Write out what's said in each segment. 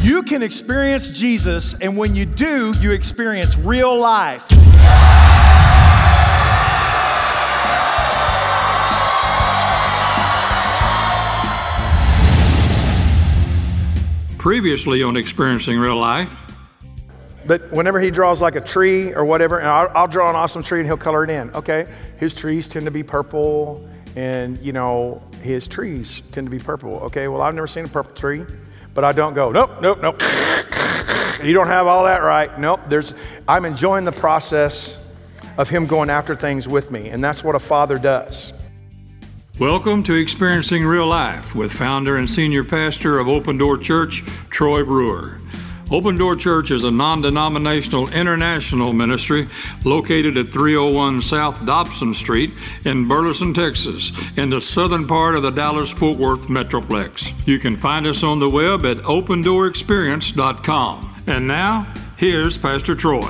You can experience Jesus, and when you do, you experience real life. Previously on Experiencing Real Life. But whenever he draws like a tree or whatever, and I'll draw an awesome tree and he'll color it in. Okay, his trees tend to be purple, and his trees tend to be purple. Okay, well, I've never seen a purple tree, but I don't go, nope. You don't have all that right. Nope, I'm enjoying the process of him going after things with me, and that's what a father does. Welcome to Experiencing Real Life with founder and senior pastor of Open Door Church, Troy Brewer. Open Door Church is a non-denominational international ministry located at 301 South Dobson Street in Burleson, Texas, in the southern part of the Dallas-Fort Worth Metroplex. You can find us on the web at opendoorexperience.com. And now, here's Pastor Troy.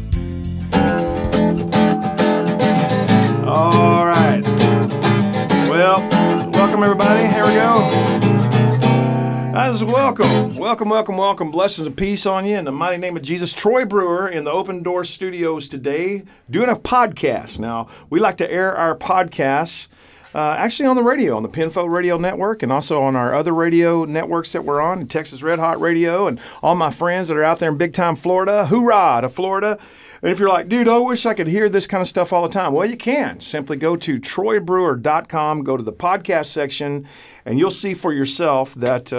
All right. Well, welcome everybody. Here we go. Guys, welcome. Blessings and peace on you in the mighty name of Jesus. Troy Brewer in the Open Door Studios today doing a podcast. Now, we like to air our podcasts actually on the radio, on the Pinfo Radio Network, and also on our other radio networks that we're on, Texas Red Hot Radio, and all my friends that are out there in big time Florida. Hoorah to Florida. And if you're like, dude, I wish I could hear this kind of stuff all the time. Well, you can. Simply go to troybrewer.com, go to the podcast section, and you'll see for yourself that,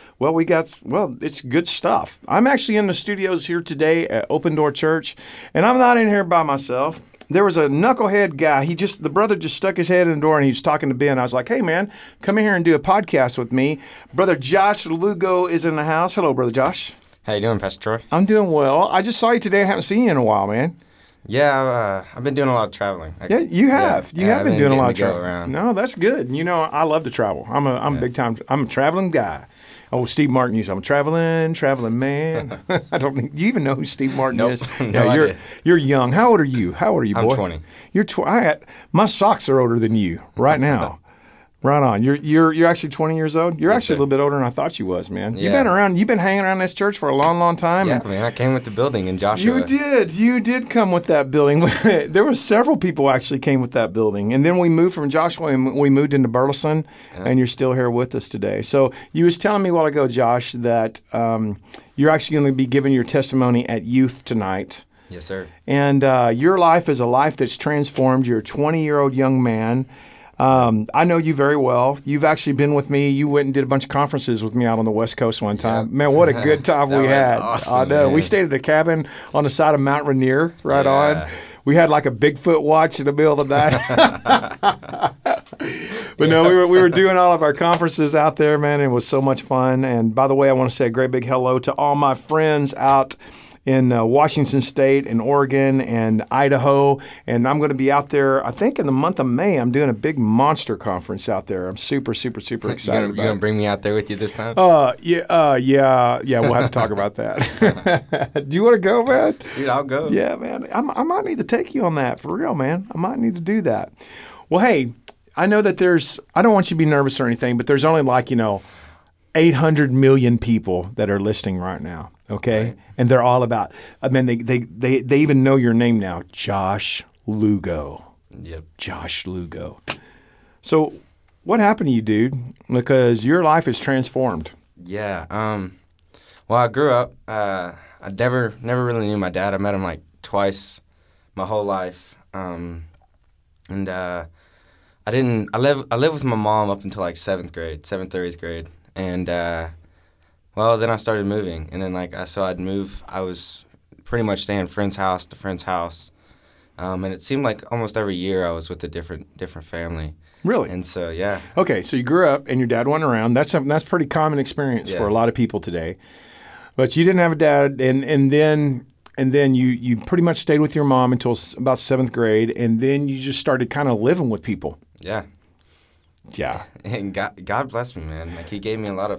it's good stuff. I'm actually in the studios here today at Open Door Church, and I'm not in here by myself. There was a knucklehead guy. The brother just stuck his head in the door and he was talking to Ben. I was like, hey, man, come in here and do a podcast with me. Brother Josh Lugo is in the house. Hello, Brother Josh. How you doing, Pastor Troy? I'm doing well. I just saw you today. I haven't seen you in a while, man. Yeah, I've been doing a lot of traveling. Yeah, you have. You have been doing a lot of traveling. traveling. No, that's good. I love to travel. I'm a big time. I'm a traveling guy. Oh, Steve Martin used. I'm a traveling man. I don't. Do you even know who Steve Martin is? No, you're young. How old are you? How old are you, boy? I'm 20. You're 20. My socks are older than you right now. Right on. You're actually 20 years old? You're actually a little bit older than I thought you was, man. Yeah. You've been hanging around this church for a long, long time. Yeah, man, I came with the building in Joshua. You did come with that building. There were several people actually came with that building. And then we moved from Joshua and we moved into Burleson, and you're still here with us today. So you was telling me a while ago, Josh, that you're actually going to be giving your testimony at youth tonight. Yes, sir. And your life is a life that's transformed. You're a 20-year-old young man. I know you very well. You've actually been with me. You went and did a bunch of conferences with me out on the West Coast one time. Yeah. Man, what a good time we had. Awesome, I know. Man. We stayed at a cabin on the side of Mount Rainier, right on. We had like a Bigfoot watch in the middle of the night. But no, we were doing all of our conferences out there, man. It was so much fun. And by the way, I want to say a great big hello to all my friends out in Washington State and Oregon and Idaho. And I'm going to be out there, I think in the month of May, I'm doing a big monster conference out there. I'm super, super, super excited about it. You going to bring me out there with you this time? Yeah, we'll have to talk about that. Do you want to go, man? Dude, I'll go. Yeah, man. I might need to take you on that, for real, man. I might need to do that. Well, hey, I know that I don't want you to be nervous or anything, but there's only 800 million people that are listening right now. Okay, right. And they're all about. I mean, they even know your name now, Josh Lugo. Yep, Josh Lugo. So, what happened to you, dude? Because your life is transformed. Yeah. Well, I grew up. I never really knew my dad. I met him twice, my whole life. And I lived with my mom up until 7th or 8th grade, and. Well, then I started moving, and then so I'd move. I was pretty much staying friend's house to friend's house, and it seemed like almost every year I was with a different family. Really? And so, yeah. Okay, so you grew up and your dad went around. That's pretty common experience for a lot of people today. But you didn't have a dad, and then you pretty much stayed with your mom until about 7th grade, and then you just started kind of living with people. Yeah. Yeah. And God bless me, man. He gave me a lot of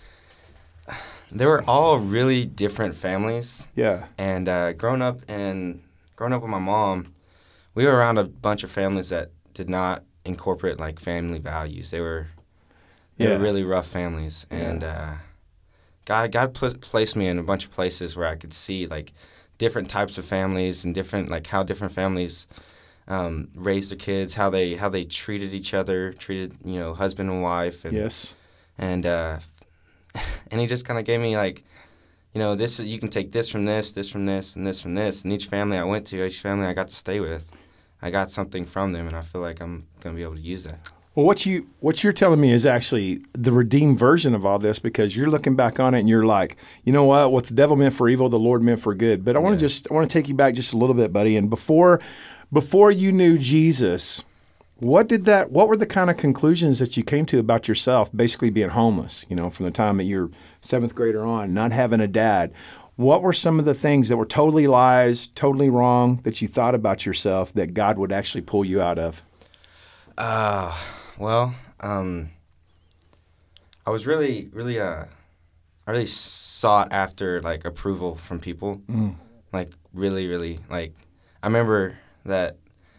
they were all really different families. Yeah. And growing up with my mom, we were around a bunch of families that did not incorporate family values. They were really rough families, and God placed me in a bunch of places where I could see like different types of families and different like how different families raised their kids, how they treated each other, treated husband and wife. And, Yes. And and he just kind of gave me like, this you can take this from this from this, and this from this. And each family I went to, each family I got to stay with, I got something from them, and I feel like I'm gonna be able to use that. Well, what you're telling me is actually the redeemed version of all this, because you're looking back on it and you're like, you know what the devil meant for evil, the Lord meant for good. But I want to take you back just a little bit, buddy. And before you knew Jesus, what were the kind of conclusions that you came to about yourself, basically being homeless, from the time that you're 7th grader on, not having a dad? What were some of the things that were totally lies, totally wrong, that you thought about yourself that God would actually pull you out of? Well, I was really I really sought after like approval from people. Like really like I remember the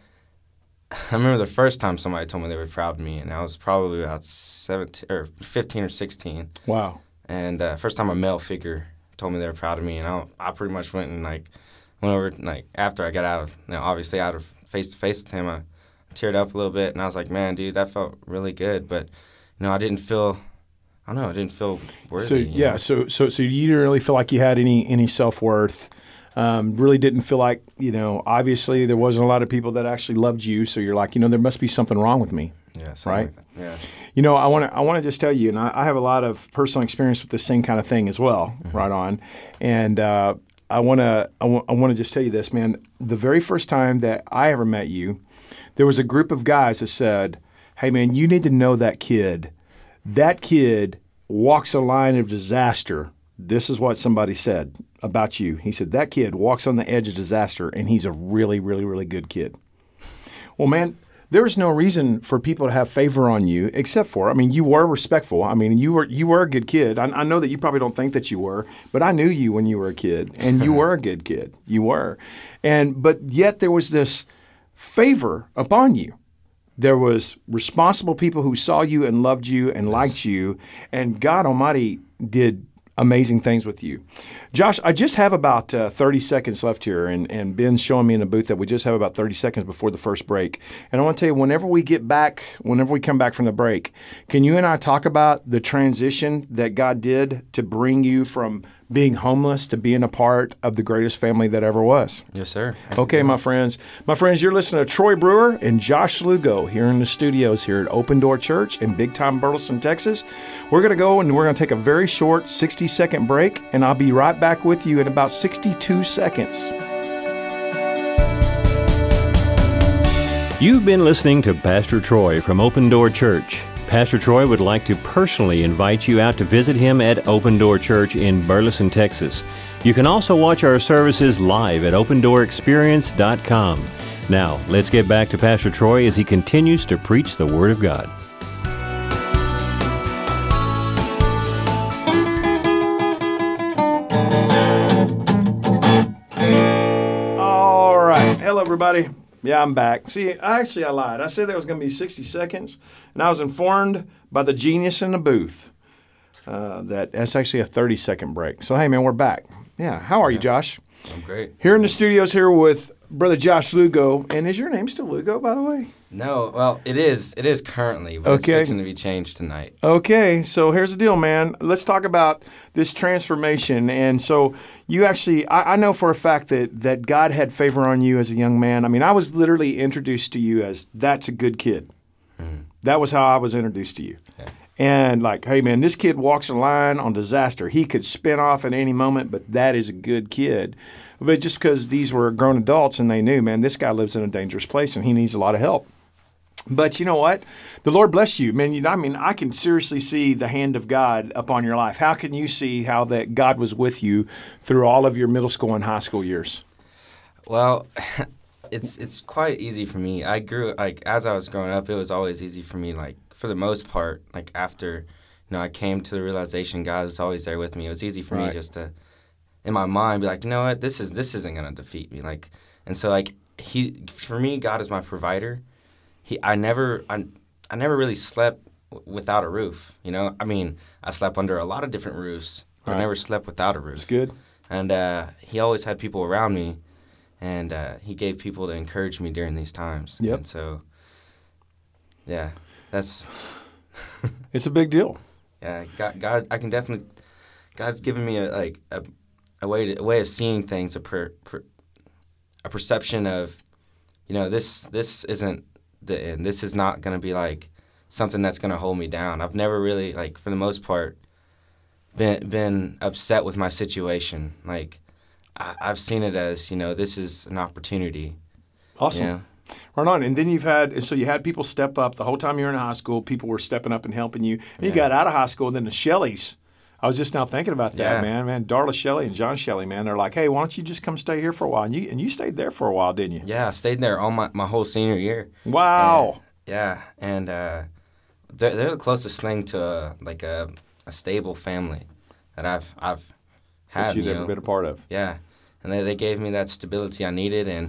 first time somebody told me they were proud of me, and I was probably about 17 or 15 or 16. Wow. And first time a male figure told me they were proud of me, and I pretty much went over like after I got out of face to face with him, I teared up a little bit, and I was like, man, dude, that felt really good, but I didn't feel worthy. So you didn't really feel like you had any self-worth. Really didn't feel like, obviously there wasn't a lot of people that actually loved you, so you're like, there must be something wrong with me. Yeah, right? Like yeah. I want to just tell you, and I have a lot of personal experience with the same kind of thing as well, right on. And I want to just tell you this, man. The very first time that I ever met you, there was a group of guys that said, hey, man, you need to know that kid. That kid walks a line of disaster. This is what somebody said about you. He said, that kid walks on the edge of disaster, and he's a really, really, really good kid. Well, man, there was no reason for people to have favor on you except for, you were respectful. You were a good kid. I know that you probably don't think that you were, but I knew you when you were a kid, and you were a good kid. You were. But yet there was this favor upon you. There was responsible people who saw you and loved you and liked you, and God Almighty did amazing things with you. Josh, I just have about 30 seconds left here, and Ben's showing me in the booth that we just have about 30 seconds before the first break. And I want to tell you, whenever we come back from the break, can you and I talk about the transition that God did to bring you from being homeless to being a part of the greatest family that ever was? Yes, sir. Okay, my friends. You're listening to Troy Brewer and Josh Lugo here in the studios here at Open Door Church in Big Time Burleson, Texas. We're going to go and we're going to take a very short 60-second break, and I'll be right back with you in about 62 seconds. You've been listening to Pastor Troy from Open Door Church. Pastor Troy would like to personally invite you out to visit him at Open Door Church in Burleson, Texas. You can also watch our services live at opendoorexperience.com. Now, let's get back to Pastor Troy as he continues to preach the Word of God. All right. Hello, everybody. Yeah, I'm back. See, I lied. I said that was going to be 60 seconds, and I was informed by the genius in the booth that that's actually a 30-second break. So, hey, man, we're back. Yeah. How are you, Josh? I'm great. Here in the studios here with Brother Josh Lugo. And is your name still Lugo, by the way? No. Well, it is. It is currently, but it's fixing to be changed tonight. Okay. So here's the deal, man. Let's talk about this transformation. And so you actually, I know for a fact that God had favor on you as a young man. I was literally introduced to you as, that's a good kid. Mm. That was how I was introduced to you. Yeah. And like, hey, man, this kid walks a line on disaster. He could spin off at any moment, but that is a good kid. But just because these were grown adults and they knew, man, this guy lives in a dangerous place and he needs a lot of help. But you know what? The Lord bless you, man. I can seriously see the hand of God upon your life. How can you see how that God was with you through all of your middle school and high school years? Well, it's quite easy for me. I grew, as I was growing up, it was always easy for me, for the most part, after, I came to the realization God was always there with me. It was easy for me just to, in my mind, be like, you know what, this isn't going to defeat me. And so for me, God is my provider. I never really slept without a roof. I slept under a lot of different roofs. but I never slept without a roof. It's good. And he always had people around me, and he gave people to encourage me during these times. Yep. And so, yeah, that's It's a big deal. yeah. God, I can definitely. God's given me a way of seeing things, a perception of, this isn't the end. This is not going to be like something that's going to hold me down. I've never really, like, for the most part, been upset with my situation. Like, I've seen it as, this is an opportunity. Awesome. Right on. And then you had people step up the whole time you were in high school. People were stepping up and helping you. And you got out of high school, and then the Shelleys. I was just now thinking about that, man. Darla Shelley and John Shelley, man. They're like, hey, why don't you just come stay here for a while? And you stayed there for a while, didn't you? Yeah, I stayed there all my whole senior year. Wow. And they're the closest thing to a stable family that I've had. That you've ever been a part of. Yeah, and they gave me that stability I needed. And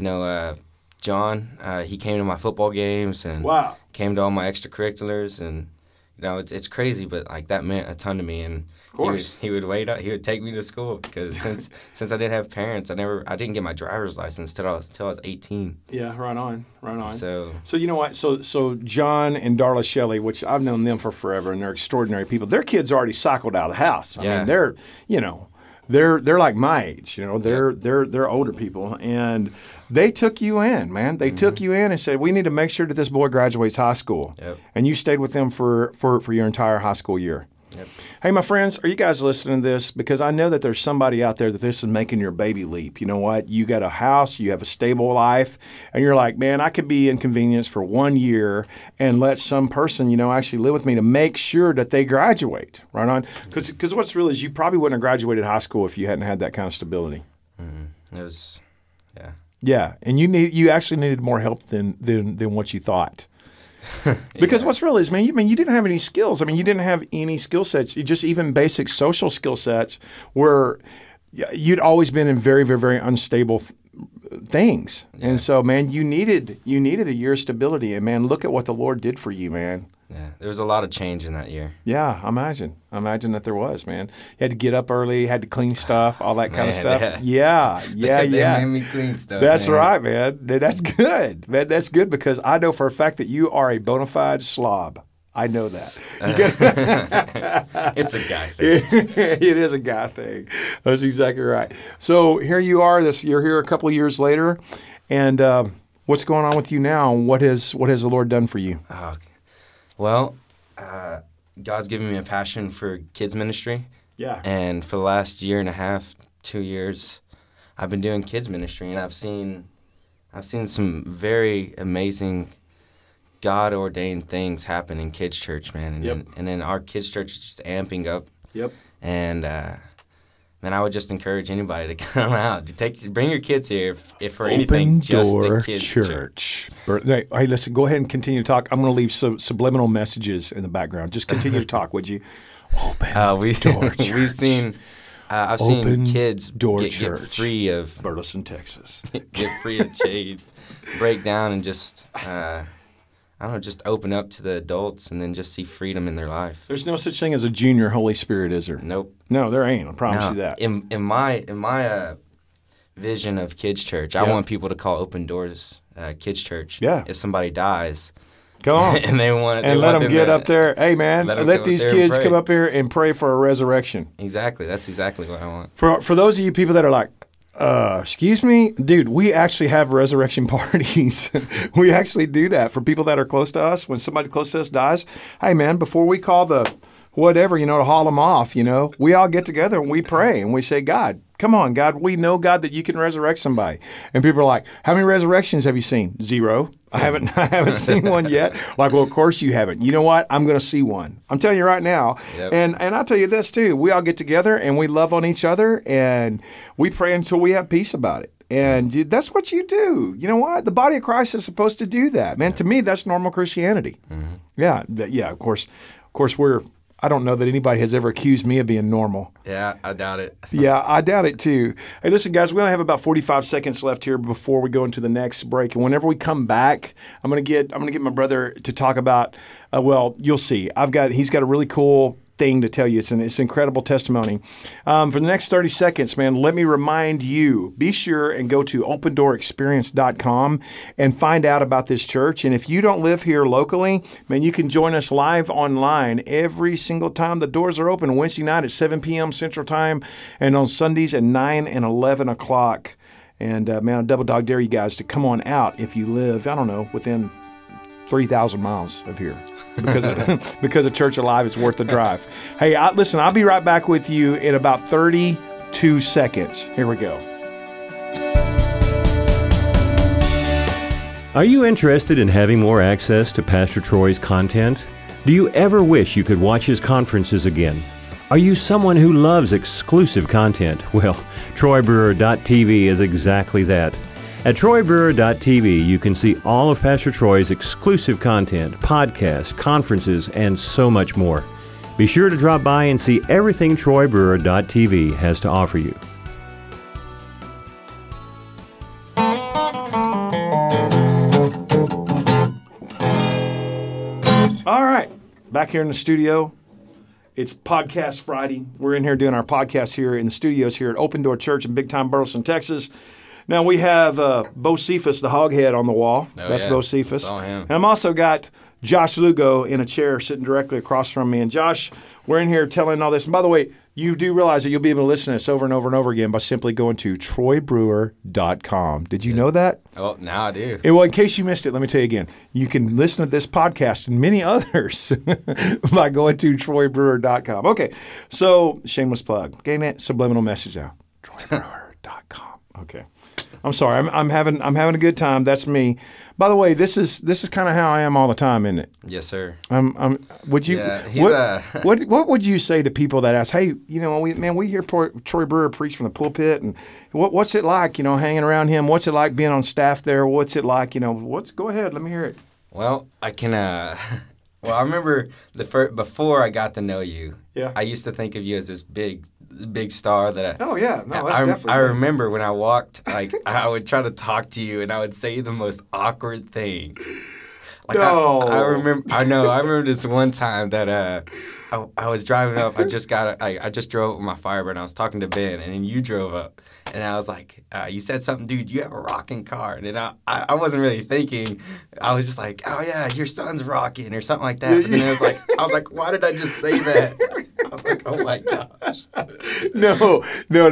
John, he came to my football games and came to all my extracurriculars, and it's crazy, but like that meant a ton to me. And of course, he would wait up. He would take me to school because since I didn't have parents, I didn't get my driver's license till I was 18. Yeah, right on. So you know what? So John and Darla Shelley, which I've known them for forever, and they're extraordinary people. Their kids already cycled out of the house. I mean, they're like my age. They're older people, and they took you in, man. They took you in and said, we need to make sure that this boy graduates high school. Yep. And you stayed with them for your entire high school year. Yep. Hey, my friends, are you guys listening to this? Because I know that there's somebody out there that this is making your baby leap. You know what? You got a house, you have a stable life, and you're like, man, I could be inconvenienced for 1 year and let some person, actually live with me to make sure that they graduate. Right on? Because what's real is you probably wouldn't have graduated high school if you hadn't had that kind of stability. Mm-hmm. It was, yeah. Yeah, and you actually needed more help than what you thought. Because what's real is, man, you didn't have any skills. I mean, you didn't have any skill sets. You just even basic social skill sets were you'd always been in very, very, very unstable things. Yeah. And so, man, you needed a year of stability. And, man, look at what the Lord did for you, man. Yeah, there was a lot of change in that year. Yeah, I imagine that there was, man. You had to get up early, had to clean stuff, all that kind of stuff. Yeah. They made me clean stuff. That's right, man. That's good. Man, that's good because I know for a fact that you are a bona fide slob. I know that. It's a guy thing. It is a guy thing. That's exactly right. So here you are. You're here a couple of years later, and what's going on with you now? What has the Lord done for you? Oh, okay. Well, God's given me a passion for kids ministry. Yeah. And for the last year and a half, 2 years, I've been doing kids ministry, and I've seen some very amazing God-ordained things happen in kids church, man. And then our kids church is just amping up. Yep. And man, I would just encourage anybody to come out. Bring your kids here if for anything, just the kids church. Hey, listen, go ahead and continue to talk. I'm going to leave subliminal messages in the background. Just continue to talk, would you? Open Door Church. We've seen, I've seen kids get free of Burleson, Texas. Get free of shade, break down, and just just open up to the adults and then just see freedom in their life. There's no such thing as a junior Holy Spirit, is there? Nope. No, there ain't. I promise you that. In my vision of kids church, I want people to call Open Doors kids church. Yeah. If somebody dies, come on, and let them get up there. Hey, man, let these kids come up here and pray for a resurrection. Exactly. That's exactly what I want. For those of you people that are like, excuse me? Dude, we actually have resurrection parties. We actually do that for people that are close to us. When somebody close to us dies, hey, man, before we call the whatever, to haul them off, we all get together and we pray and we say, God, come on, God, we know, God, that you can resurrect somebody. And people are like, how many resurrections have you seen? 0. I haven't seen one yet. Like, well, of course you haven't. You know what? I'm going to see one. I'm telling you right now. Yep. And I'll tell you this too. We all get together and we love on each other and we pray until we have peace about it. And that's what you do. You know what? The body of Christ is supposed to do that. Man, to me, that's normal Christianity. Mm-hmm. Yeah, of course, I don't know that anybody has ever accused me of being normal. Yeah, I doubt it. Yeah, I doubt it too. Hey, listen, guys, we only have about 45 seconds left here before we go into the next break. And whenever we come back, I'm gonna get my brother to talk about. You'll see. He's got a really cool thing to tell you. It's an incredible testimony. For the next 30 seconds, man, let me remind you, be sure and go to opendoorexperience.com and find out about this church. And if you don't live here locally, man, you can join us live online every single time the doors are open. Wednesday night at 7 p.m. Central Time, and on Sundays at 9 and 11 o'clock. And man, I double dog dare you guys to come on out if you live, I don't know, within 3,000 miles of here. Because a Church Alive is worth the drive. Hey, listen, I'll be right back with you in about 32 seconds. Here we go. Are you interested in having more access to Pastor Troy's content? Do you ever wish you could watch his conferences again? Are you someone who loves exclusive content? Well, TroyBrewer.tv is exactly that. At TroyBrewer.tv, you can see all of Pastor Troy's exclusive content, podcasts, conferences, and so much more. Be sure to drop by and see everything TroyBrewer.tv has to offer you. All right, back here in the studio. It's Podcast Friday. We're in here doing our podcast here in the studios here at Open Door Church in big time Burleson, Texas. Now we have Bo Cephas, the hoghead, on the wall. That's Bo Cephas. Saw him. And I'm also got Josh Lugo in a chair sitting directly across from me. And Josh, we're in here telling all this. And by the way, you do realize that you'll be able to listen to this over and over and over again by simply going to TroyBrewer.com. Did you know that? Oh, now I do. Well, in case you missed it, let me tell you again. You can listen to this podcast and many others by going to TroyBrewer.com. Okay, so shameless plug. Getting that subliminal message out. TroyBrewer.com. Okay. I'm sorry. I'm having a good time. That's me. By the way, this is kind of how I am all the time, isn't it? Yes, sir. Would you? Yeah, what would you say to people that ask, hey, we hear Troy Brewer preach from the pulpit, and what's it like, hanging around him? What's it like being on staff there? What's it like, go ahead, let me hear it. Well, I can. Well, I remember before I got to know you. Yeah. I used to think of you as this big star that Oh yeah, no, that's definitely. I remember when I walked, like I would try to talk to you, and I would say the most awkward things. Like, no. I remember. I know. I remember this one time that I was driving up. I just drove up with my Firebird, and I was talking to Ben, and then you drove up, and I was like, you said something, dude. You have a rocking car, and then I wasn't really thinking. I was just like, oh yeah, your son's rocking or something like that. And then I was like, why did I just say that? I was like, oh my gosh. No.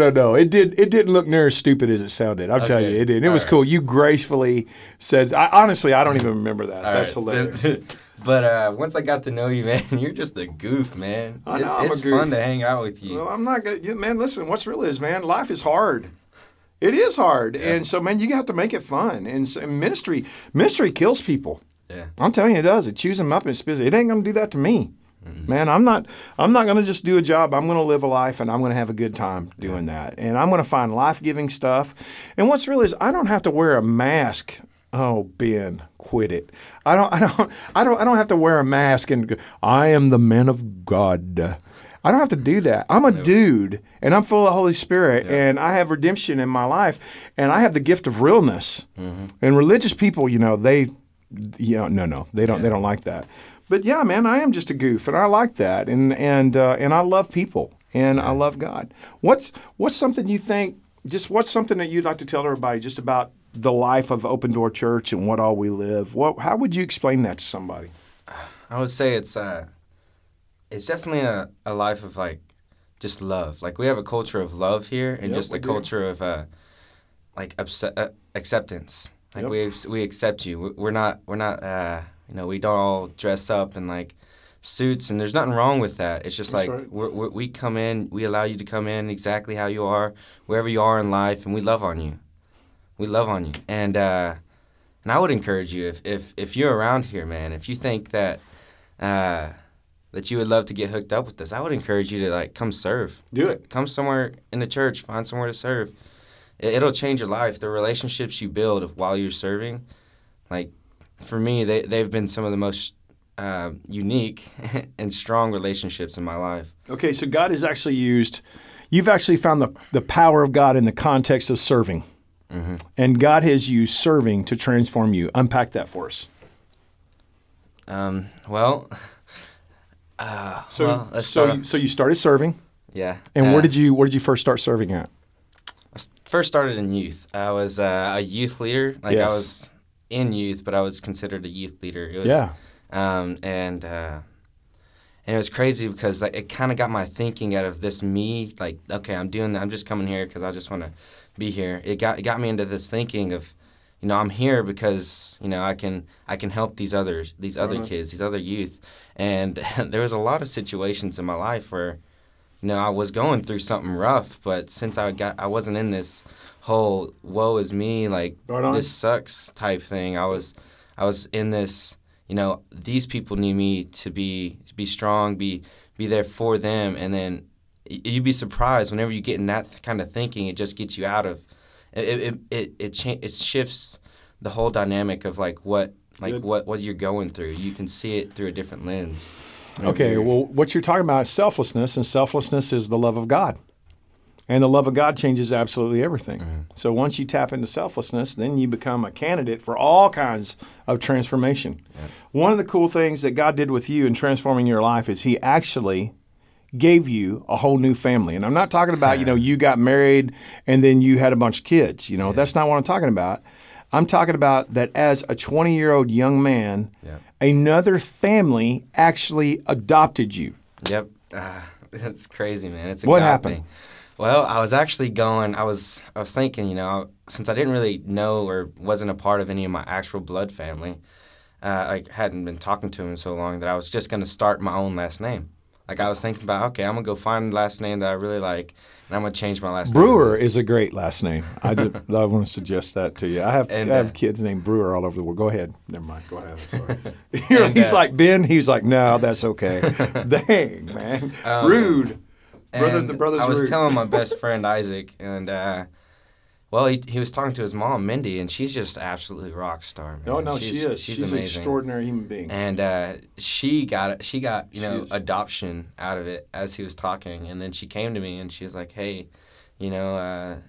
It didn't look near as stupid as it sounded. I'll tell you, it didn't. It was cool. You gracefully said. Honestly, I don't even remember that. That's hilarious. But once I got to know you, man, you're just a goof, man. I know, it's fun to hang out with you. Well, I'm not gonna, man. Listen, what's real is, man, life is hard. It is hard, and so, man, you have to make it fun. And so, ministry kills people. Yeah, I'm telling you, it does. It chews them up and spits. It ain't gonna do that to me. Man, I'm not going to just do a job. I'm going to live a life, and I'm going to have a good time doing that. And I'm going to find life-giving stuff. And what's real is I don't have to wear a mask. Oh, Ben, quit it. I don't have to wear a mask and go, I am the man of God. I don't have to do that. I'm a dude, and I'm full of the Holy Spirit, and I have redemption in my life, and I have the gift of realness. Mm-hmm. And religious people, they don't like that. But yeah, man, I am just a goof, and I like that, and I love people, and I love God. What's something you think? Just what's something that you'd like to tell everybody just about the life of Open Door Church and what all we live? How would you explain that to somebody? I would say it's definitely a life of like just love. Like we have a culture of love here, and just a culture of acceptance. Like we accept you. We're not. We don't all dress up in like suits, and there's nothing wrong with that. It's just That's like right. we come in, we allow you to come in exactly how you are, wherever you are in life, and we love on you. We love on you, and I would encourage you if you're around here, man. If you think that that you would love to get hooked up with us, I would encourage you to like come serve. Do it. Come somewhere in the church, find somewhere to serve. It'll change your life. The relationships you build while you're serving, like. For me, they've been some of the most unique and strong relationships in my life. Okay, so God has actually you've actually found the power of God in the context of serving. Mm-hmm. And God has used serving to transform you. Unpack that for us. Well, So you started serving, Yeah. and where did you first start serving at? I first started in youth. I was a youth leader. Like Yes. I was in youth, but I was considered a youth leader. It was, Yeah. And it was crazy because like it kind of got my thinking out of this me. Like, okay, I'm doing that. I'm just coming here because I just want to be here. It got me into this thinking of, I'm here because I can help these other kids, these other youth. And there was a lot of situations in my life where, I was going through something rough, but since I wasn't in this whole woe is me, like this sucks type thing. I was in this, these people need me to be strong, be there for them, and then you'd be surprised whenever you get in that kind of thinking. It just gets you out of it shifts the whole dynamic of what you're going through. You can see it through a different lens. Okay, well, what you're talking about is selflessness, and selflessness is the love of God. And the love of God changes absolutely everything. Mm-hmm. So once you tap into selflessness, then you become a candidate for all kinds of transformation. Yep. One of the cool things that God did with you in transforming your life is He actually gave you a whole new family. And I'm not talking about, you got married and then you had a bunch of kids. That's not what I'm talking about. I'm talking about that as a 20-year-old young man, another family actually adopted you. Yep. That's crazy, man. It's a What God happened? thing. Well, I was actually I was thinking, since I didn't really know or wasn't a part of any of my actual blood family, I hadn't been talking to him in so long that I was just going to start my own last name. Like I was thinking about, okay, I'm going to go find a last name that I really like, and I'm going to change my last name. Brewer is a great last name. I want to suggest that to you. I have kids named Brewer all over the world. Go ahead. Never mind. Go ahead. I'm sorry. He's like, Ben, he's like, no, that's okay. Dang, man. Rude. The brother's I was rude. telling my best friend Isaac, and he was talking to his mom Mindy, and she's just absolutely rock star. Man. No, she is. She's an extraordinary human being. And she got adoption out of it as he was talking, and then she came to me and she was like, "Hey, we heard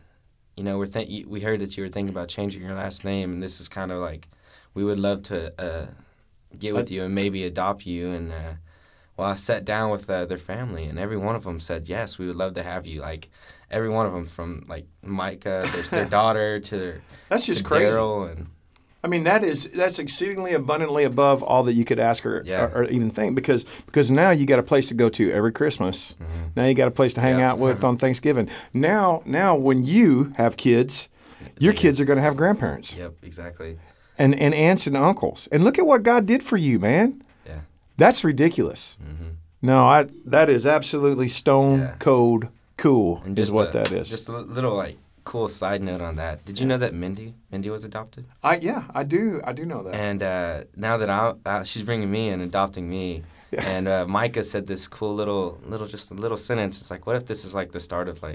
that you were thinking about changing your last name, and this is kind of like we would love to get with you and maybe adopt you." And I sat down with their family, and every one of them said, yes, we would love to have you. Like, every one of them, from, like, Micah, their daughter, to their That's just crazy. Daryl. And I mean, that's exceedingly abundantly above all that you could ask or even think, because now you got a place to go to every Christmas. Mm-hmm. Now you got a place to hang out with on Thanksgiving. Now when you have kids, your kids are going to have grandparents. Yep, exactly. And aunts and uncles. And look at what God did for you, man. Yeah. That's ridiculous. Mm-hmm. No, that is absolutely stone cold cool is what that is. Just a little cool side note on that. Did you know that Mindy was adopted? I do know that. And now that she's bringing me and adopting me, and Micah said this cool little sentence. It's like, what if this is like the start of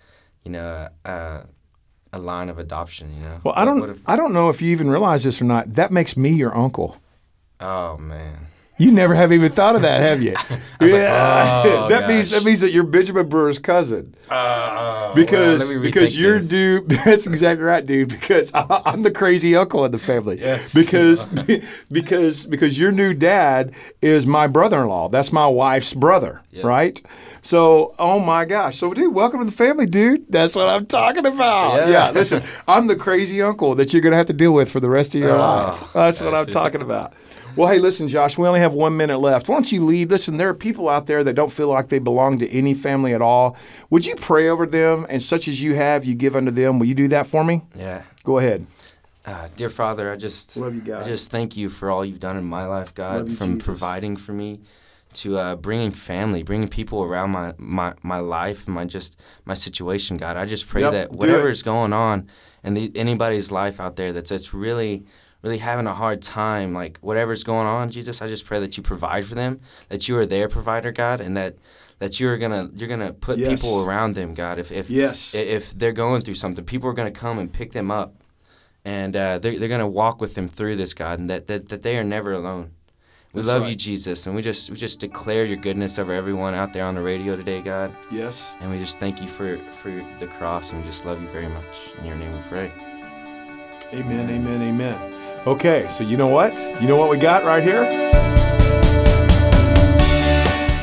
a line of adoption? Well, I don't know if you even realize this or not. That makes me your uncle. Oh man. You never have even thought of that, have you? That means that you're Benjamin Brewer's cousin. Because you're dude. That's exactly right, dude. Because I'm the crazy uncle in the family. Yes. Because your new dad is my brother-in-law. That's my wife's brother, right? So, oh my gosh. So, dude, welcome to the family, dude. That's what I'm talking about. Yeah. Listen, I'm the crazy uncle that you're gonna have to deal with for the rest of your life. That's what I'm talking about. Well, hey, listen, Josh, we only have 1 minute left. Why don't you lead? Listen, there are people out there that don't feel like they belong to any family at all. Would you pray over them, and such as you have, you give unto them? Will you do that for me? Yeah. Go ahead. Dear Father, I just love you, God. I just thank you for all you've done in my life, God, from Jesus. Providing for me to bringing family, bringing people around my life, my situation, God. I just pray that whatever is going on in anybody's life out there that's really having a hard time, like whatever's going on, Jesus, I just pray that you provide for them, that you are their provider, God, and that you're gonna put people around them, God. If they're going through something, people are gonna come and pick them up, and they're gonna walk with them through this, God, and that they are never alone. We love you, Jesus, and we just declare your goodness over everyone out there on the radio today, God. Yes. And we just thank you for the cross, and we just love you very much. In your name we pray. Amen, amen, amen. Okay, so you know what? You know what we got right here?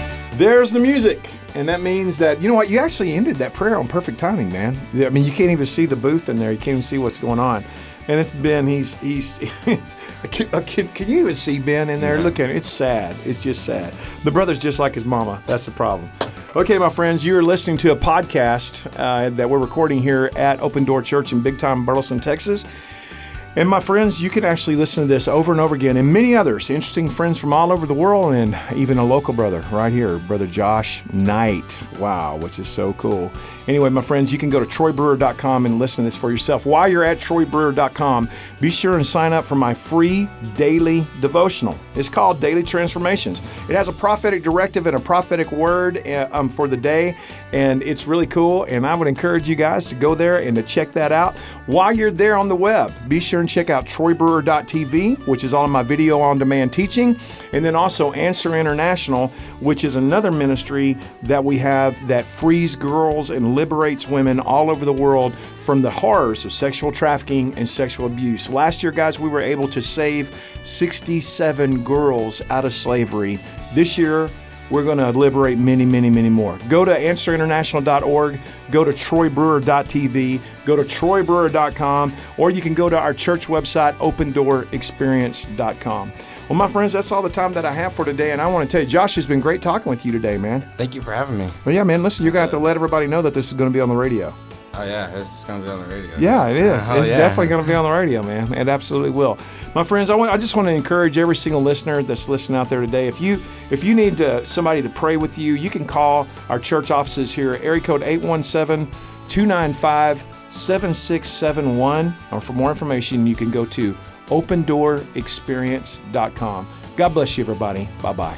There's the music. And that means that, you know what, you actually ended that prayer on perfect timing, man. I mean, you can't even see the booth in there. You can't even see what's going on. And it's Ben, he's can you even see Ben in there? Look at him. It's sad. It's just sad. The brother's just like his mama. That's the problem. Okay, my friends, you're listening to a podcast that we're recording here at Open Door Church in Big Time, Burleson, Texas. And my friends, you can actually listen to this over and over again, and many others, interesting friends from all over the world, and even a local brother right here, Brother Josh Knight. Wow, which is so cool. Anyway, my friends, you can go to troybrewer.com and listen to this for yourself. While you're at troybrewer.com, be sure and sign up for my free daily devotional. It's called Daily Transformations. It has a prophetic directive and a prophetic word for the day, and it's really cool, and I would encourage you guys to go there and to check that out. While you're there on the web, be sure and check out troybrewer.tv, which is all of my video on demand teaching, and then also Answer International, which is another ministry that we have that frees girls and liberates women all over the world from the horrors of sexual trafficking and sexual abuse. Last year, guys, we were able to save 67 girls out of slavery. This year, we're going to liberate many, many, many more. Go to answerinternational.org, go to troybrewer.tv, go to troybrewer.com, or you can go to our church website, opendoorexperience.com. Well, my friends, that's all the time that I have for today, and I want to tell you, Josh, it's been great talking with you today, man. Thank you for having me. Well, yeah, man, listen, you're going to have to let everybody know that this is going to be on the radio. Oh, yeah, it's going to be on the radio. Yeah, it is. Oh, it's yeah. definitely going to be on the radio, man. It absolutely will. My friends, I just want to encourage every single listener that's listening out there today. If you need somebody to pray with you, you can call our church offices here, area code 817-295-7671. Or for more information, you can go to opendoorexperience.com. God bless you, everybody. Bye-bye.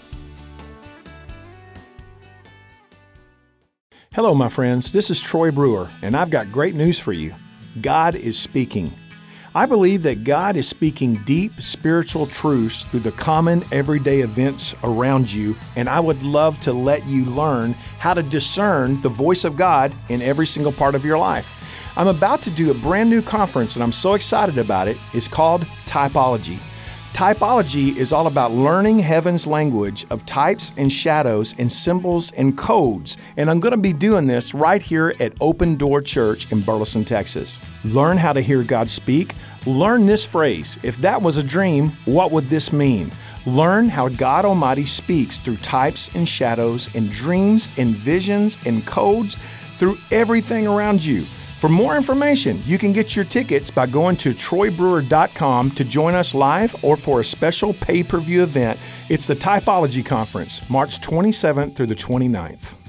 Hello, my friends. This is Troy Brewer, and I've got great news for you. God is speaking. I believe that God is speaking deep spiritual truths through the common everyday events around you, and I would love to let you learn how to discern the voice of God in every single part of your life. I'm about to do a brand new conference, and I'm so excited about it. It's called Typology. Typology is all about learning heaven's language of types and shadows and symbols and codes. And I'm going to be doing this right here at Open Door Church in Burleson, Texas. Learn how to hear God speak. Learn this phrase. If that was a dream, what would this mean? Learn how God Almighty speaks through types and shadows and dreams and visions and codes through everything around you. For more information, you can get your tickets by going to troybrewer.com to join us live or for a special pay-per-view event. It's the Typology Conference, March 27th through the 29th.